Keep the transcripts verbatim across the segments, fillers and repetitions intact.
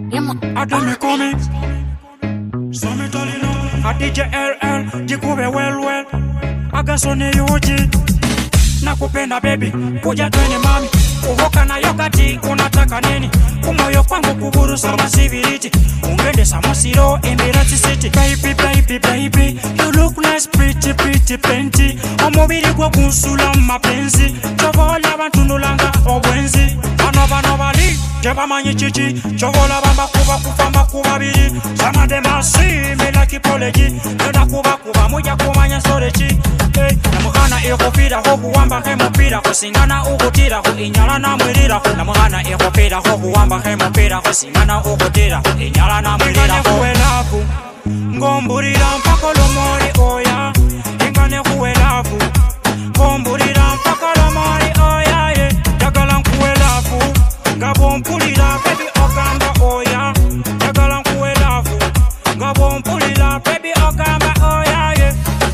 Adame Comics, Summit Alino, a D J L L, jikube well well, agasone yoji. Nakupenda baby, kuja twende mami, uhoka na yogati, unataka nini? Umoyo kwangu kuburu sama civility, ungende sama siro, Emirati City. Baby, baby, baby, you look nice, pretty, pretty, plenty. Omobiri kwa kunsula mapenzi, chovola bantundulanga obwenzi. Anova novali, jeba manyi chichi, chovola bamba kuba kufamba kuba biri. Sama de masi, mela kipoleji, neda kuba kuba muja kumanya sorechi. Hey, namuhana ekopira hoku wamba hemo pira, kusingana ukutira, kuinyala na mwirira. Namuhana ekopira hoku wamba hemo pira, kusingana ukutira, kuinyala na mwirira. Huwe lafu, ngomburira mpako lomori oya. Ingane huwe lafu, ngomburira mpako lomori oya ye. Jagala nkuwe lafu, ngabo mpulira baby okamba oya. Jagala nkuwe lafu, ngabo mpulira baby okamba oya ye.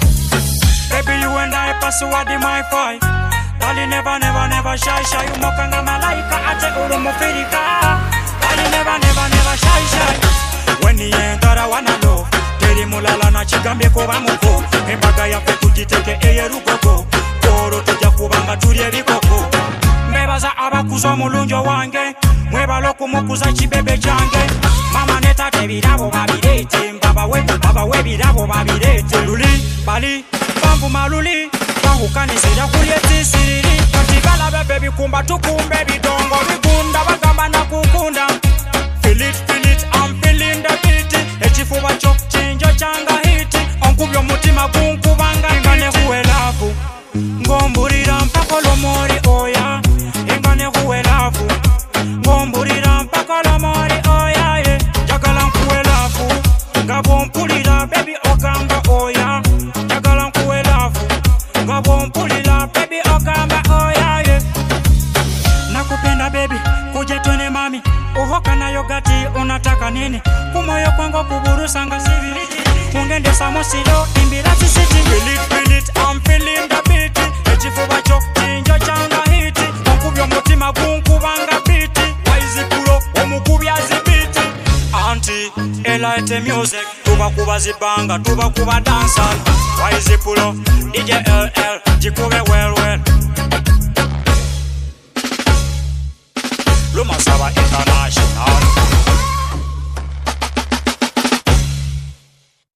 Baby you and I pass what in my fight. Dali never never never shy shy. Umokanga malaika ate urumufirika. Dali never never never shy shy. When the entara wana love, teri mulala na chigambe kuba muko. Embaga yafe tujiteke eye rukoko. Koro tuja kubanga tulie bikoko. Mbebaza abakuzo mulunjo wange. Mwebalo kumukuza chibebe jange. Mama neta tebirabo babirete. Baba webu baba webirabo babirete. Luli bali bambu maluli. Bangu kanisira kulieti siriri. Katigala bebe bikumba tukumbe bidongo. Bigunda bagamba na kukunda. Feel it, feel it, I'm feeling the beat. Echifuba chok chinjo changa hiti. Onkubyo mutima kunkubanga. Ingane huwe lafu, ngomburira mpako lomori oya. Ingane huwe lafu, ngomburira mpako lomori oya ye. Jagala nkuwe lafu, ngabo mpulira baby okamba oya. Jagala nkuwe lafu, ngabo mpulira baby okamba oya ye. Nakupenda baby, kuja twende mami, uhoka na yogati, unataka nini? Kumoyo kwangu kuburu sanga civility, ungende samosilo, Emirati City. Feel it, feel it, I'm feeling the beat. Echifuba chok chinjo changa hiti. Onkubyo mutima kunkubanga biti. Waizi pulo, omukubya zibiti. Auntie, elite music. Tuba kuba zibanga, tuba kuba dansa. Waizi pulo, D J L L, jikube